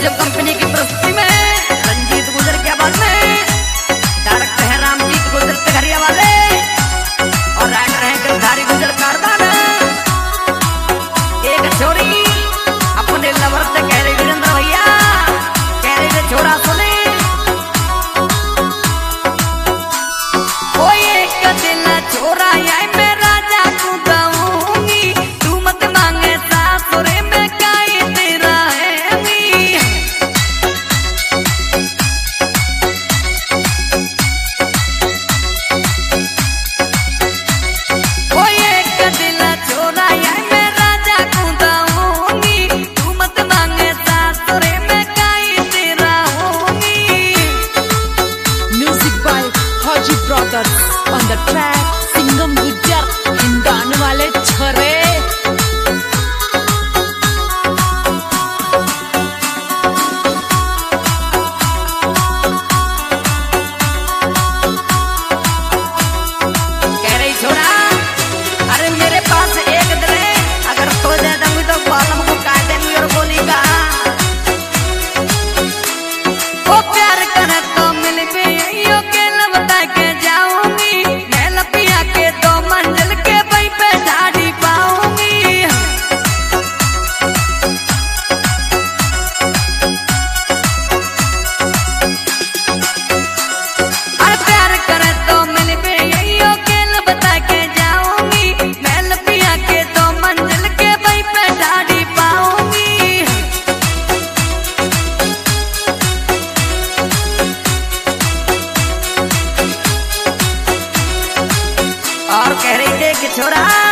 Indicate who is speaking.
Speaker 1: Music company की प्रस्तुति में रंजीत गुजर की आवाज में डायरेक्टर है रामजीत गुजर तगरिया वाले और राइटर है गिरधारी गुजर कारदान। एक छोरी अपने लवर से कह रही वीरेंद्र भैया, कह रही छोरा सुने कोई एक दिल छोरा आए मैं राजा को दूंगी, तू मत मांगे सासुरे में काई तेरा है नी। कोई एक दिल छोरा आए मैं राजा को दूंगी, तू मत मांगे सासुरे में काई तेरा होगी।
Speaker 2: Music by Haji brothers on the track, Singham Gujjar Hindan वाले छोरे।
Speaker 1: कह रही छोरा अरे मेरे पास एक दिल है, अगर खो दे दूंगी तो बालम को काट देंगी और गोली का। वो प्यार करे तो मिल भी यो के लबटा के जाऊंगी, मैं लपिया के 2 मंजिल के भाई पे झाड़ी पाऊंगी। अरे प्यार करे तो मिल भी यो के लबटा के जाऊंगी, मैं लपिया के 2 मंजिल के भाई पे झाड़ी पाऊंगी। और कह रही थी कि छोरा